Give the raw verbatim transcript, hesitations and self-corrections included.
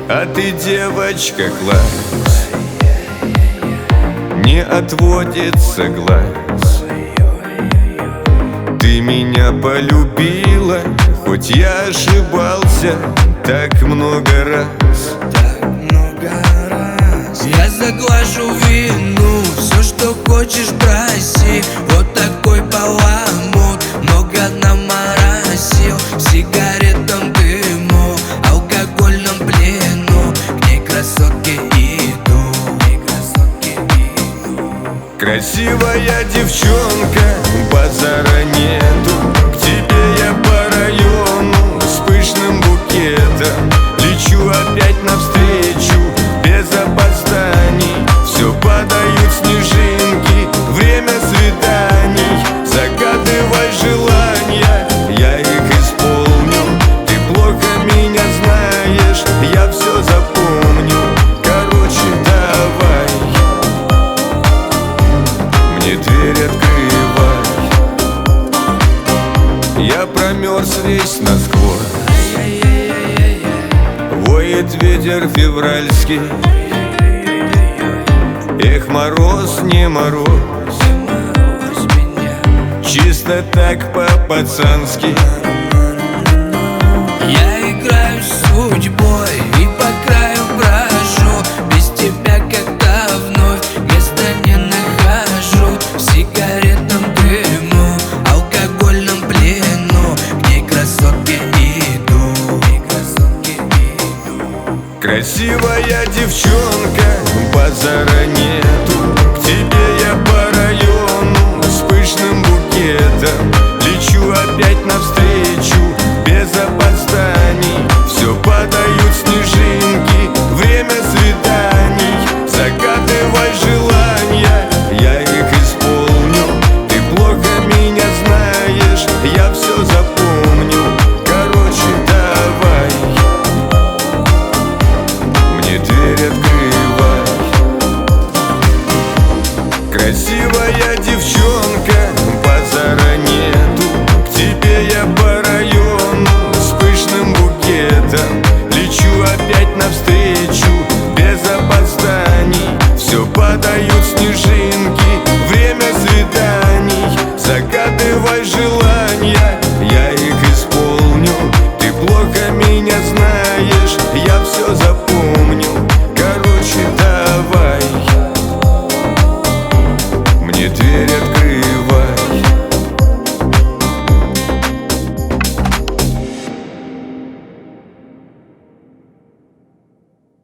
А ты, девочка, класс, не отводится глаз. Ты меня полюбила, хоть я ошибался так много раз. Так много раз. Я заглажу вину, все, что хочешь, проси. Вот такой баламут много наморосил. В сигаретном дыму, алкогольном плену, к ней красотке иду, к ней красотке иду. Красивая девчонка, базара нету. К тебе я по району с пышным букетом. Лечу опять навстречу, без опозданий. Все падают снежинки, время свиданий. Загадывай желания, я их исполню. Ты плохо меня знаешь, я все запомню. Короче, давай, мне дверь открывай. Я промерз весь насквозь, воет ветер февральский. Эх, мороз, не мороз, чисто так по-пацански. Я играю с судьбой и по краю брожу. Без тебя когда вновь места не нахожу. В сигаретном дыму, алкогольном плену, к ней красотке иду, к ней красотке иду. Красивая девчонка, базара нету. К тебе я по району с пышным букетом. Лечу опять навстречу, без опозданий. Все падают снежинки, время свиданий. Загадывай желания, я их исполню. Ты плохо меня знаешь, я все запомню. Короче, давай, мне дверь открывай. Красивая девчонка, базара нету. К тебе я по району с пышным букетом. Лечу опять навстречу, без опозданий. Все падают снежинки, время свиданий. Загадывай желания, я их исполню. Ты плохо меня знаешь, я все запомню.